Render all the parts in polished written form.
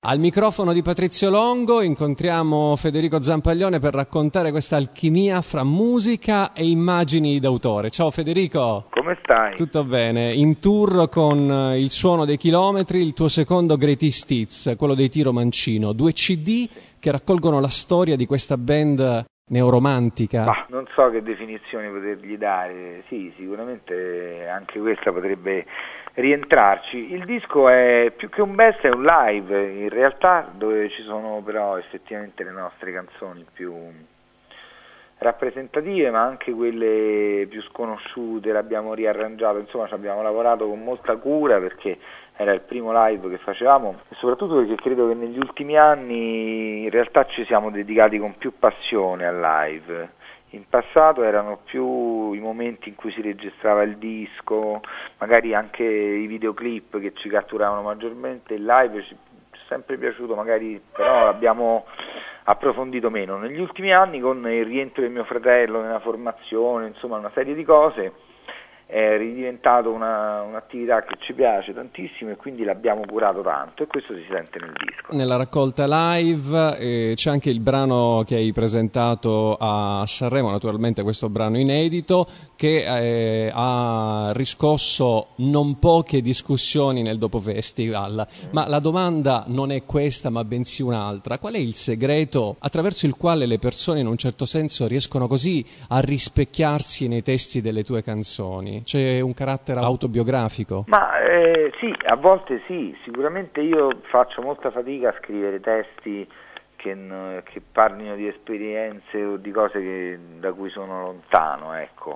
Al microfono di Patrizio Longo incontriamo Federico Zampaglione per raccontare questa alchimia fra musica e immagini d'autore. Ciao Federico. Come stai? Tutto bene. In tour con Il suono dei chilometri, il tuo secondo Greatest Hits, quello dei Tiro Mancino. 2 CD che raccolgono la storia di questa band neoromantica. Ma non so che definizioni potergli dare. Sì, sicuramente anche questa potrebbe rientrarci. Il disco è più che un best, è un live in realtà, dove ci sono però effettivamente le nostre canzoni più rappresentative, ma anche quelle più sconosciute. L'abbiamo riarrangiato, insomma ci abbiamo lavorato con molta cura perché era il primo live che facevamo e soprattutto perché credo che negli ultimi anni in realtà ci siamo dedicati con più passione al live. In passato erano più i momenti in cui si registrava il disco, magari anche i videoclip che ci catturavano maggiormente. Il live ci è sempre piaciuto, magari però abbiamo approfondito meno. Negli ultimi anni, con il rientro del mio fratello nella formazione, insomma una serie di cose, è ridiventato un'attività che ci piace tantissimo e quindi l'abbiamo curato tanto e questo si sente nel disco. Nella raccolta live c'è anche il brano che hai presentato a Sanremo, naturalmente questo brano inedito che ha riscosso non poche discussioni nel dopo festival, ma la domanda non è questa ma bensì un'altra: qual è il segreto attraverso il quale le persone in un certo senso riescono così a rispecchiarsi nei testi delle tue canzoni? C'è un carattere autobiografico? Ma sì, a volte sì, sicuramente io faccio molta fatica a scrivere testi che parlino di esperienze o di cose da cui sono lontano, ecco.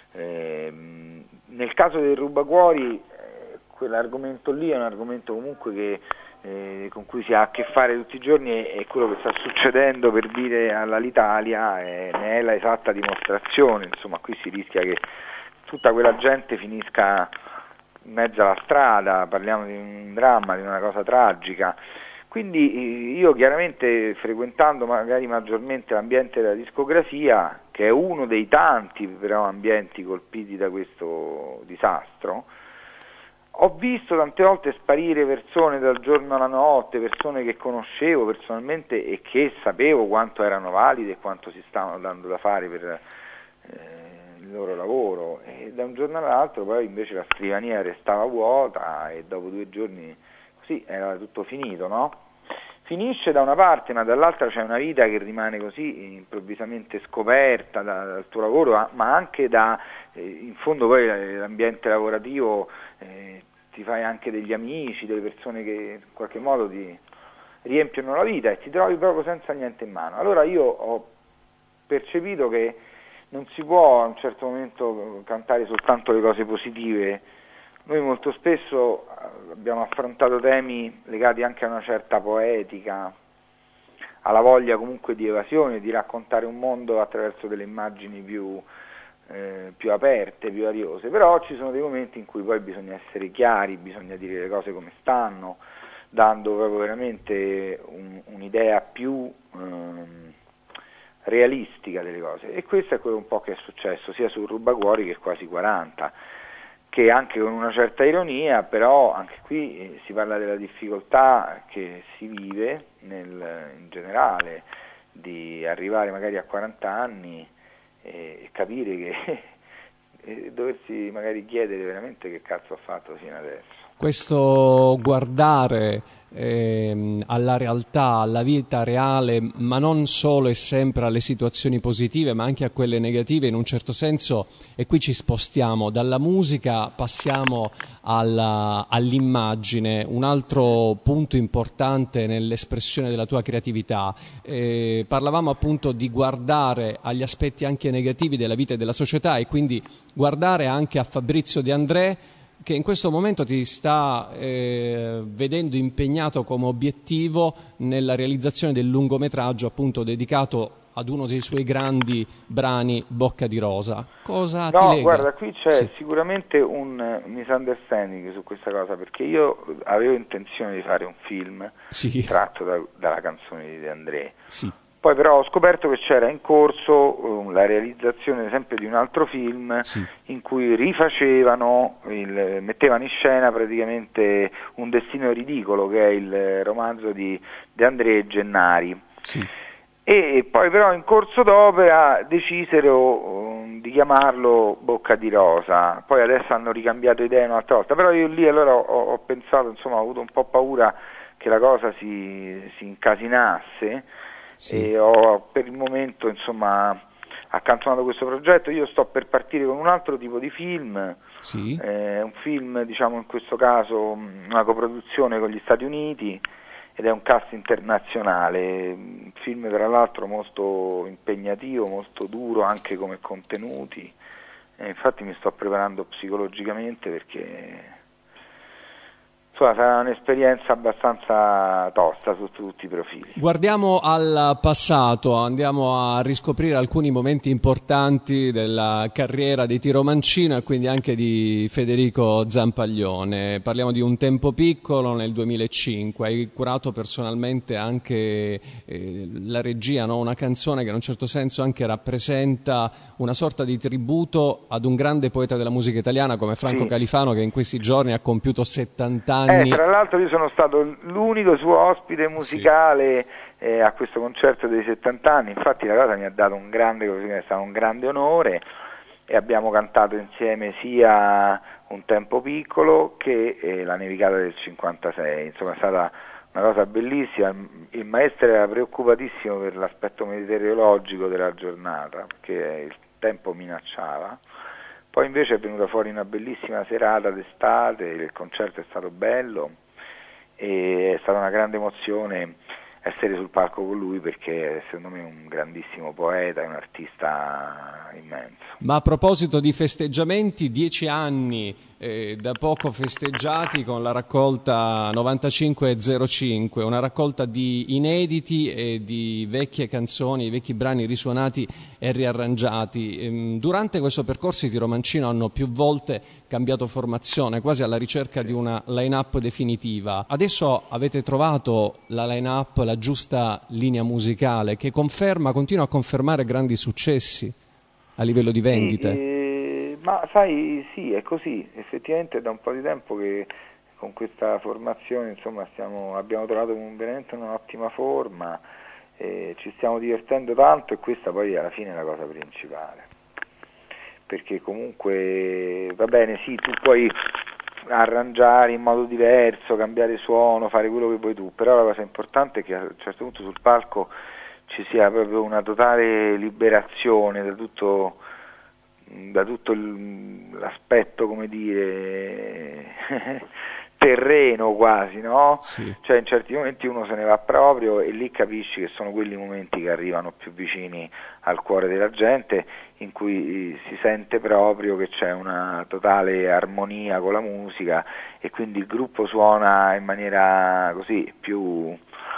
Nel caso del Rubacuori, quell'argomento lì è un argomento comunque con cui si ha a che fare tutti i giorni e quello che sta succedendo, per dire, all'Alitalia ne è la esatta dimostrazione. Insomma, qui si rischia che tutta quella gente finisca in mezzo alla strada, parliamo di un dramma, di una cosa tragica. Quindi io chiaramente, frequentando magari maggiormente l'ambiente della discografia, che è uno dei tanti però ambienti colpiti da questo disastro, ho visto tante volte sparire persone dal giorno alla notte, persone che conoscevo personalmente e che sapevo quanto erano valide e quanto si stavano dando da fare per il loro lavoro, e da un giorno all'altro poi invece la scrivania restava vuota e dopo 2 giorni così era tutto finito, no? Finisce da una parte, ma dall'altra c'è una vita che rimane così improvvisamente scoperta dal tuo lavoro, ma anche in fondo poi l'ambiente lavorativo, ti fai anche degli amici, delle persone che in qualche modo ti riempiono la vita e ti trovi proprio senza niente in mano. Allora io ho percepito che non si può a un certo momento cantare soltanto le cose positive. Noi molto spesso abbiamo affrontato temi legati anche a una certa poetica, alla voglia comunque di evasione, di raccontare un mondo attraverso delle immagini più aperte, più ariose, però ci sono dei momenti in cui poi bisogna essere chiari, bisogna dire le cose come stanno, dando proprio veramente un'idea più realistica delle cose, e questo è quello un po' che è successo sia su Rubacuori che Quasi 40, che anche con una certa ironia, però anche qui si parla della difficoltà che si vive in generale di arrivare magari a 40 anni e capire che doversi magari chiedere veramente che cazzo ho fatto fino adesso. Questo guardare alla realtà, alla vita reale, ma non solo e sempre alle situazioni positive, ma anche a quelle negative in un certo senso, e qui ci spostiamo dalla musica, passiamo all'immagine, un altro punto importante nell'espressione della tua creatività. Parlavamo appunto di guardare agli aspetti anche negativi della vita e della società e quindi guardare anche a Fabrizio De André, che in questo momento ti sta vedendo impegnato come obiettivo nella realizzazione del lungometraggio appunto dedicato ad uno dei suoi grandi brani, Bocca di Rosa. Cosa ti lega? No, guarda, qui c'è sicuramente un misunderstanding su questa cosa, perché io avevo intenzione di fare un film tratto dalla canzone di De André. Sì. Poi però ho scoperto che c'era in corso la realizzazione sempre di un altro film in cui mettevano in scena praticamente Un destino ridicolo, che è il romanzo di De André Gennari. Sì. E poi però in corso d'opera decisero di chiamarlo Bocca di Rosa, poi adesso hanno ricambiato idea un'altra volta, però io lì allora ho pensato, insomma, ho avuto un po' paura che la cosa si incasinasse, e ho per il momento, insomma, accantonato questo progetto. Io sto per partire con un altro tipo di film, un film, diciamo, in questo caso una coproduzione con gli Stati Uniti, ed è un cast internazionale, un film tra l'altro molto impegnativo, molto duro anche come contenuti, e infatti mi sto preparando psicologicamente perché insomma sarà un'esperienza abbastanza tosta sotto tutti i profili. Guardiamo al passato, andiamo a riscoprire alcuni momenti importanti della carriera di Tiro Mancino e quindi anche di Federico Zampaglione. Parliamo di Un tempo piccolo nel 2005, hai curato personalmente anche la regia, no? Una canzone che in un certo senso anche rappresenta una sorta di tributo ad un grande poeta della musica italiana come Franco Califano, che in questi giorni ha compiuto 70 anni. Tra l'altro io sono stato l'unico suo ospite musicale a questo concerto dei 70 anni, infatti la cosa mi ha dato è stato un grande onore, e abbiamo cantato insieme sia Un tempo piccolo che La nevicata del 56, insomma è stata una cosa bellissima. Il maestro era preoccupatissimo per l'aspetto meteorologico della giornata, perché il tempo minacciava. Poi invece è venuta fuori una bellissima serata d'estate, il concerto è stato bello e è stata una grande emozione essere sul palco con lui, perché secondo me è un grandissimo poeta, è un artista immenso. Ma a proposito di festeggiamenti, 10 anni da poco festeggiati con la raccolta 9505, una raccolta di inediti e di vecchie canzoni, vecchi brani risuonati e riarrangiati. Durante questo percorso i Tiro Mancino hanno più volte cambiato formazione, quasi alla ricerca di una line-up definitiva. Adesso avete trovato la line-up, la giusta linea musicale che continua a confermare grandi successi a livello di vendite. Ma sai, sì, è così, effettivamente è da un po' di tempo che con questa formazione, insomma, abbiamo trovato veramente un'ottima forma, ci stiamo divertendo tanto, e questa poi alla fine è la cosa principale, perché comunque va bene, sì, tu puoi arrangiare in modo diverso, cambiare suono, fare quello che vuoi tu, però la cosa importante è che a un certo punto sul palco ci sia proprio una totale liberazione da tutto l'aspetto, come dire, terreno quasi, no? Sì. Cioè in certi momenti uno se ne va proprio, e lì capisci che sono quelli momenti che arrivano più vicini al cuore della gente, in cui si sente proprio che c'è una totale armonia con la musica, e quindi il gruppo suona in maniera così più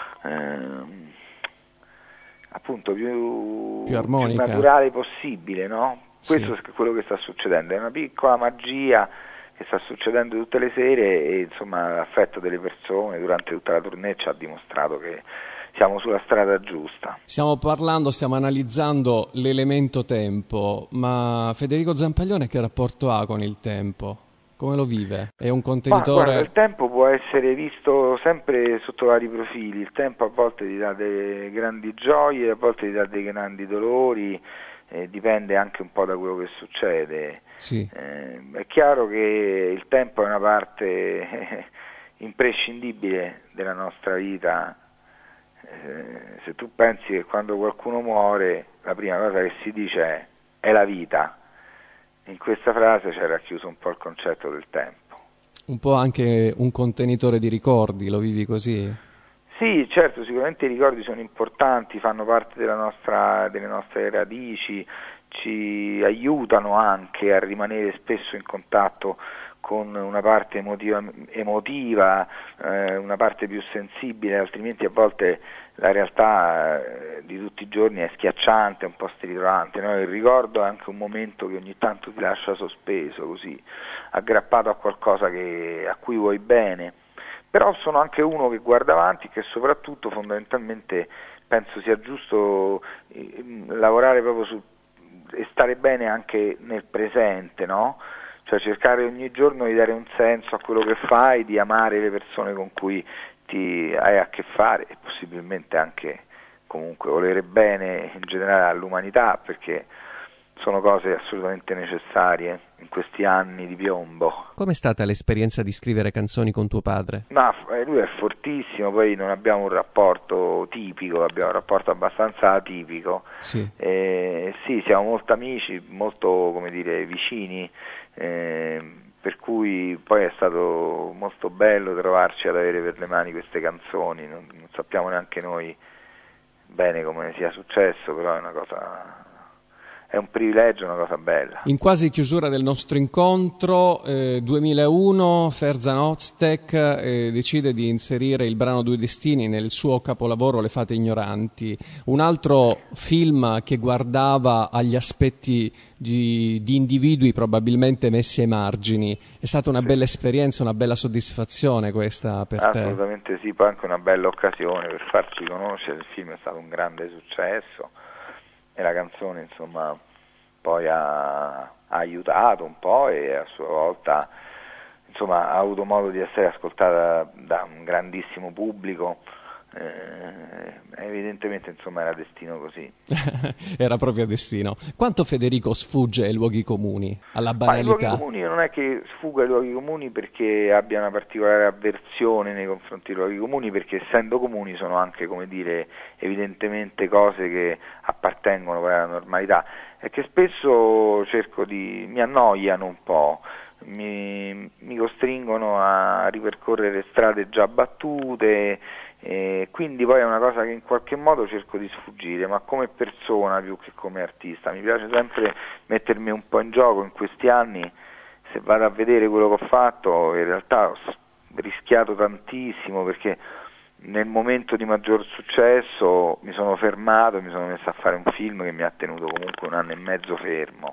appunto più armonica, più naturale possibile, no? Questo è quello che sta succedendo, è una piccola magia che sta succedendo tutte le sere, e insomma l'affetto delle persone durante tutta la tournée ci ha dimostrato che siamo sulla strada giusta. Stiamo analizzando l'elemento tempo, ma Federico Zampaglione che rapporto ha con il tempo? Come lo vive? È un contenitore? Ma guarda, il tempo può essere visto sempre sotto vari profili. Il tempo a volte ti dà delle grandi gioie, a volte ti dà dei grandi dolori, dipende anche un po' da quello che succede. Sì. È chiaro che il tempo è una parte imprescindibile della nostra vita. Se tu pensi che quando qualcuno muore la prima cosa che si dice è la vita, in questa frase c'è racchiuso un po' il concetto del tempo. Un po' anche un contenitore di ricordi, lo vivi così? Sì, certo, sicuramente i ricordi sono importanti, fanno parte delle nostre radici, ci aiutano anche a rimanere spesso in contatto con una parte emotiva, una parte più sensibile, altrimenti a volte la realtà di tutti i giorni è schiacciante, un po' stritolante, no? Il ricordo è anche un momento che ogni tanto ti lascia sospeso, così, aggrappato a qualcosa a cui vuoi bene. Però sono anche uno che guarda avanti, che soprattutto fondamentalmente penso sia giusto lavorare proprio e stare bene anche nel presente, no? Cioè cercare ogni giorno di dare un senso a quello che fai, di amare le persone con cui ti hai a che fare e possibilmente anche comunque volere bene in generale all'umanità, perché sono cose assolutamente necessarie in questi anni di piombo. Com'è stata l'esperienza di scrivere canzoni con tuo padre? No, lui è fortissimo, poi non abbiamo un rapporto tipico, abbiamo un rapporto abbastanza atipico. Sì. Sì, siamo molto amici, molto, come dire, vicini, per cui poi è stato molto bello trovarci ad avere per le mani queste canzoni, non sappiamo neanche noi bene come sia successo, però è un privilegio, una cosa bella. In quasi chiusura del nostro incontro, 2001, Ferzan Öztek decide di inserire il brano Due Destini nel suo capolavoro Le Fate Ignoranti, un altro film che guardava agli aspetti di individui probabilmente messi ai margini. È stata una bella esperienza, una bella soddisfazione questa per te? Assolutamente sì, poi anche una bella occasione per farci conoscere. Il film è stato un grande successo e la canzone insomma poi ha aiutato un po' e a sua volta insomma ha avuto modo di essere ascoltata da un grandissimo pubblico. Evidentemente insomma era destino così. Era proprio destino. Quanto Federico sfugge ai luoghi comuni, alla banalità? Ma i luoghi comuni non è che sfugga ai luoghi comuni perché abbia una particolare avversione nei confronti dei luoghi comuni, perché essendo comuni sono anche, come dire, evidentemente cose che appartengono poi alla normalità, e che spesso mi annoiano un po'. Mi costringono a ripercorrere strade già battute, quindi poi è una cosa che in qualche modo cerco di sfuggire, ma come persona più che come artista. Mi piace sempre mettermi un po' in gioco. In questi anni, se vado a vedere quello che ho fatto, in realtà ho rischiato tantissimo, perché nel momento di maggior successo mi sono fermato, mi sono messo a fare un film che mi ha tenuto comunque 1 anno e mezzo fermo.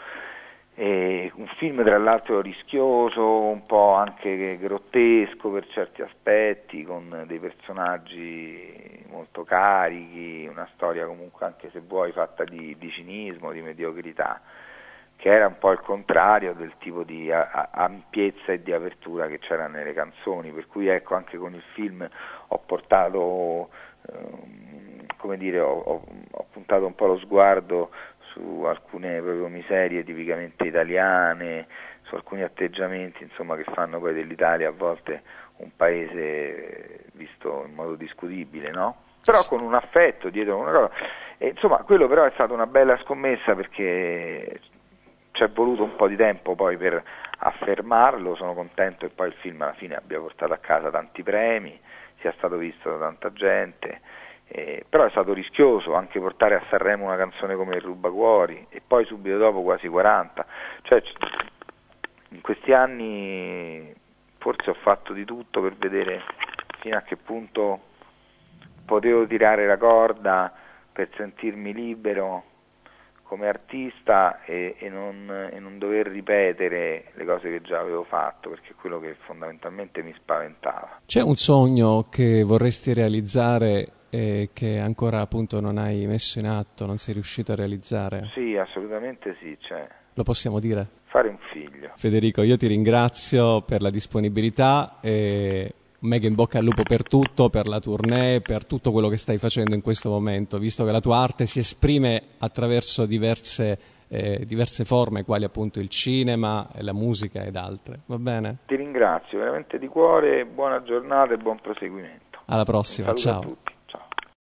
Un film tra l'altro rischioso, un po' anche grottesco per certi aspetti, con dei personaggi molto carichi, una storia comunque, anche se vuoi, fatta di cinismo, di mediocrità, che era un po' il contrario del tipo di ampiezza e di apertura che c'era nelle canzoni, per cui ecco, anche con il film ho portato, come dire, ho puntato un po' lo sguardo su alcune proprio miserie tipicamente italiane, su alcuni atteggiamenti insomma che fanno poi dell'Italia a volte un paese visto in modo discutibile, no? Però con un affetto dietro una cosa. E, insomma, quello però è stata una bella scommessa, perché ci è voluto un po' di tempo poi per affermarlo. Sono contento che poi il film alla fine abbia portato a casa tanti premi, sia stato visto da tanta gente. Però è stato rischioso anche portare a Sanremo una canzone come Il Rubacuori e poi subito dopo quasi 40. Cioè, in questi anni forse ho fatto di tutto per vedere fino a che punto potevo tirare la corda per sentirmi libero come artista e non dover ripetere le cose che già avevo fatto, perché è quello che fondamentalmente mi spaventava. C'è un sogno che vorresti realizzare e che ancora appunto non hai messo in atto, non sei riuscito a realizzare? Sì, assolutamente sì, c'è. Lo possiamo dire? Fare un figlio. Federico, io ti ringrazio per la disponibilità e mega in bocca al lupo per tutto, per la tournée, per tutto quello che stai facendo in questo momento, visto che la tua arte si esprime attraverso diverse forme, quali appunto il cinema, la musica ed altre. Va bene? Ti ringrazio veramente di cuore, buona giornata e buon proseguimento. Alla prossima, ciao. A tutti.